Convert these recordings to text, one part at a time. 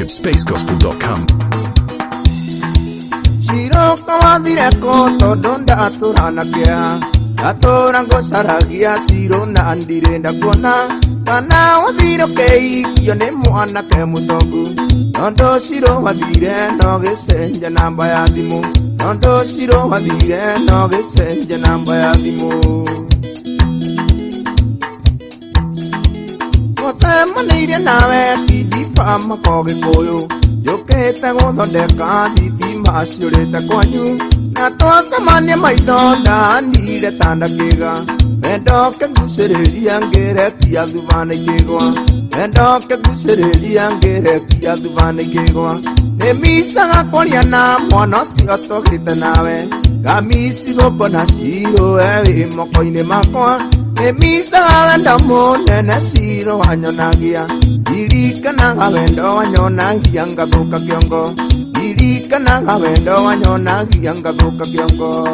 spacegospel.com. Shiro kawadire koto donda aturana kia atorango saragia shiro na andirenda kona kana wadiro kei yone mwana ke mutongu nondo shiro wadire no gesenja namba ya dimu nondo shiro wadire no gesenja namba ya dimu Kosema nire nawe tidi fama koge koyo Yoketa godondeka tidi masioreta kwanyu Natosa mane maidonda nire tanda kega Endoke gusereria ngere kia duvane kegwa Endoke gusereria ngere kia duvane kegwa Nemisa gakoria na mwana sioto gita nawe Kamisi gopona shiro ewe mokoine makwa Emisa gawenda monene shiro wanyonagia Irikana gawendo wanyonagia ngabuka kiongo Irikana gawendo wanyonagia ngabuka kiongo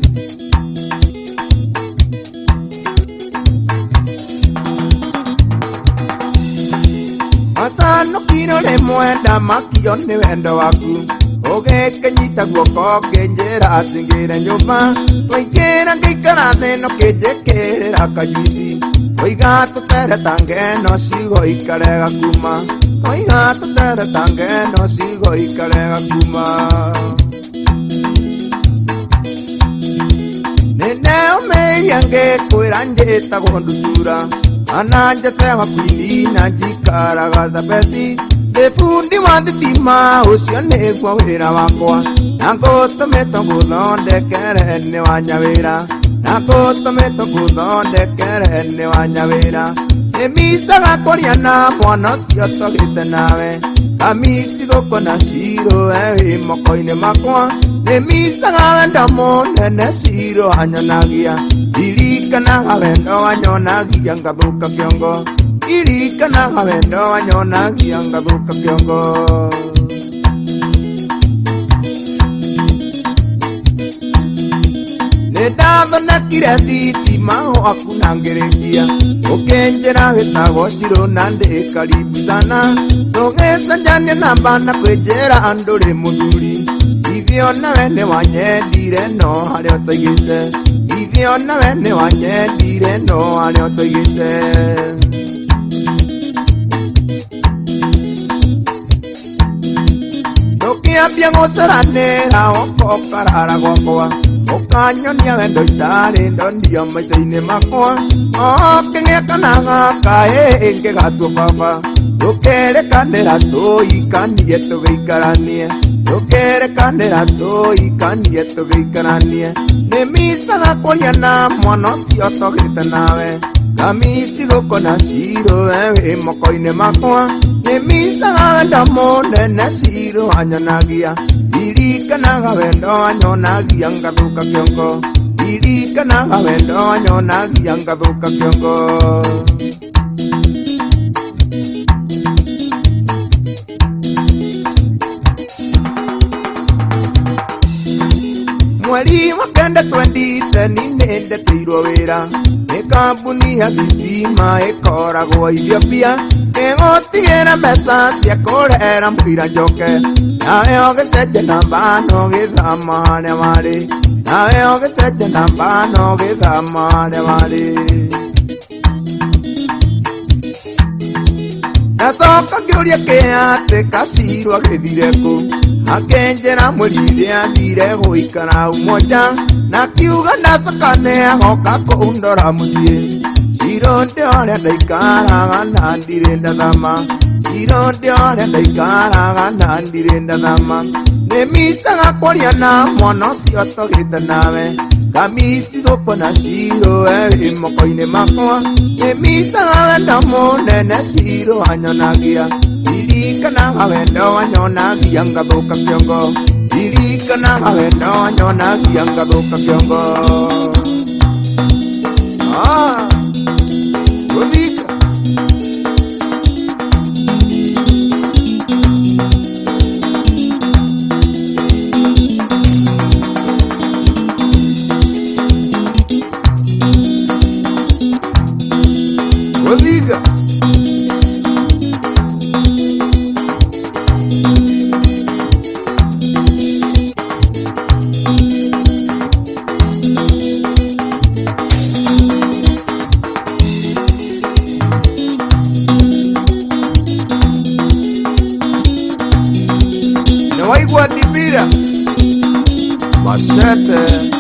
Asano kiro le mwenda makio ni wendo waku Oge kenyita guoko kenjera atingire nyuma Toikera ngikara theno kenjekerera kayisi Oiga tutere tangeno sigo ikarega kuma Oiga tutere tangeno sigo ikarega kuma Nene omeiange kwira njeta gondutura Ananja sewa kwinina jikaragaza pesi Defundi wanditima usio negwa wira wakwa Nagoto meto gudonde kerene wanyawira Nagoto meto gudonde kerene wanyawira Emisa gakoria na mwana sioto gite nawe Kamisi goko na shiro ewe mokoine makwa Emisa gawenda monene shiro anyonagia Irikana gawendo wanyonagia ngabuka kiongo Irikana gawendo wanyonagia ngabuka kiongo Nedado na kirethiti maho akunangerekia Ukenjera wetago shiro nande karibu sana Togesa njane nambana kwejera andore muduri Ivyo na wene wanyedire no hale otoigite Ivyo na wene wanyedire no hale otoigite Tokiambia gosaranera oko karara gwakoa Okanyonia wendo itare ndondio maisaine makwa Okengekanaga kae enge gatu baba Tukere kanera toikanie tugeikaranie Tukere kanera toikanie tugeikaranie Nemisa gakoria na mwana sioto gite nawe Kamisi goko na shiro ewe mokoine makwa Nemisa gawenda monene shiro anyonagia Irikana gawendo wanyonagia ngabuka kiongo Irikana gawendo wanyonagia ngabuka kiongo Mweri wa kenda 2010 ninde teirwo wira Ni kambuni ya thitima ikoragwo Ethiopia Egotigera mbeca cia kurehera mwira njoke Nawe ogecenjia namba no githama harĩa warĩ Nawe ogecenjia namba no githama harĩa warĩ Nacoka ngĩũria kĩatĩ kacirwo agĩthire kũ Akenjera mweri rĩrĩa thire gũikara umoja Na kiuga ndacoka nĩagoka kũndora mũciĩ Shiro ndĩorĩa ndaikaraga na ndirĩ ndathama Shiro ndĩorĩa ndaikaraga na ndirĩ ndathama Nemisa gakoria na mwana ũcio tũgĩte nawe Kamisi gũkũ na shiro ewe mokoine makwa Nemisa gawenda mũnene shiro anyonagia Irikana gawendo wanyonagia ngabuka kiongo Irikana gawendo wanyonagia ngabuka kiongo Rodika Rodika Machete